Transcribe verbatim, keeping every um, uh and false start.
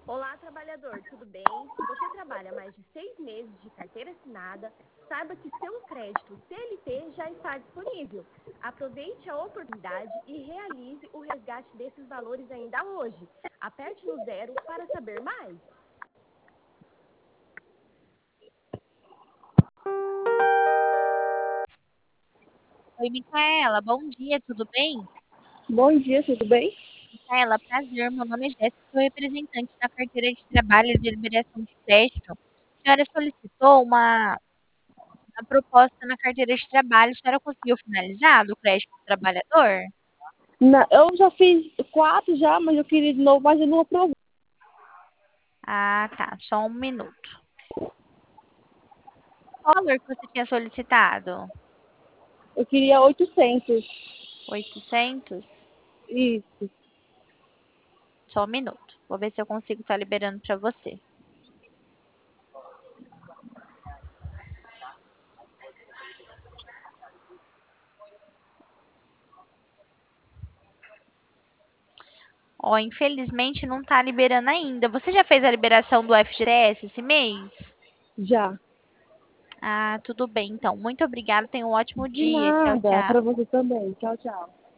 Olá, trabalhador, tudo bem? Se você trabalha mais de seis meses de carteira assinada, saiba que seu crédito C L T já está disponível. Aproveite a oportunidade e realize o resgate desses valores ainda hoje. Aperte no zero para saber mais. Oi, Micaela, bom dia, tudo bem? Bom dia, tudo bem? Micaela, prazer, meu nome é Jéssica, sou representante da carteira de trabalho de liberação de crédito. A senhora solicitou uma, uma proposta na carteira de trabalho, a senhora conseguiu finalizar do crédito do trabalhador? Na- eu já fiz quatro já, mas eu queria de novo, mas eu não aprovei. Ah, tá, só um minuto. Qual valor que você tinha solicitado? Eu queria oitocentos. Oitocentos. Isso. Só um minuto, vou ver se eu consigo estar liberando para você. Ó, infelizmente não tá liberando ainda. Você já fez a liberação do F G T S esse mês? Já. Ah, tudo bem, então. Muito obrigada. Tenha um ótimo De dia. Tchau, nada. tchau. Para você também. Tchau, tchau.